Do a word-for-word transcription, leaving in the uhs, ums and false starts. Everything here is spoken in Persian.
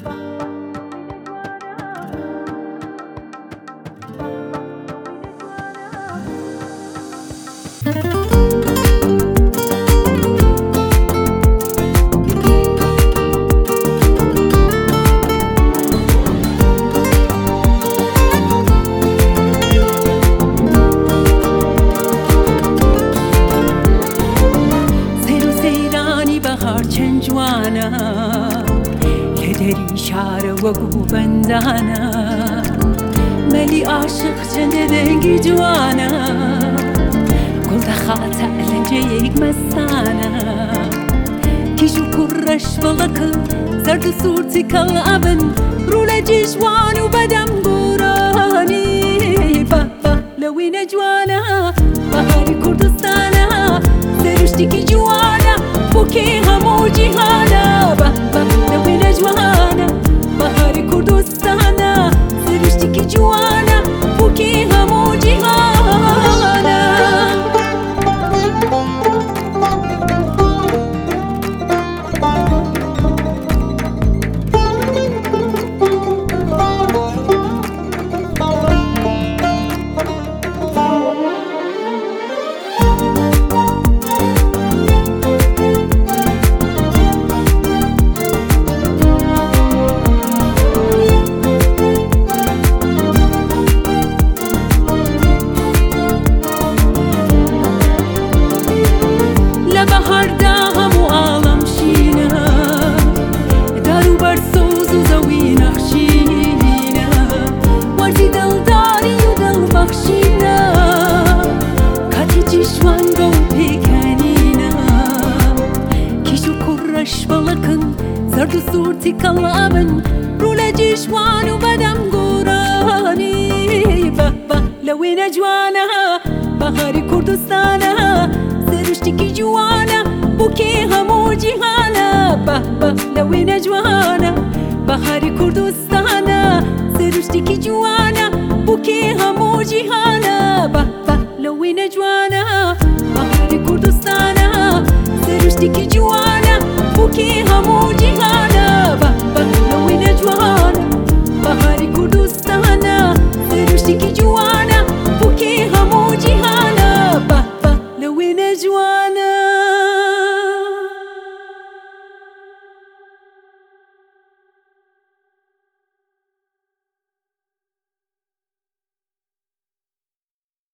جوانا لدري شعر وقو بندانا ملي عاشق جندنجي جوانا كل دخلت لنجيك مسانا كيشو كرش بلك زرد صورتي كالأبن رولا جيشوان وبدم قراني بابا لوين جوانا بهاري كردستانا زرشتكي جوانا بوكي همو جهانا بابا لوين جوانا بهاري كردستانا زرشتكي جوانا بوكي همو جهانا زرد صورتي كالأبن رولا جيشوان وبدم قراني بابا لوين جوانا بهاري كردستانا زرشتكي جوانا بوكي همو جهانا بابا لوين جوانا بهاري كردستانا زرشتكي جوانا بوكي همو جهانا بابا لوين جوانا بهاري كردستانا زرشتكي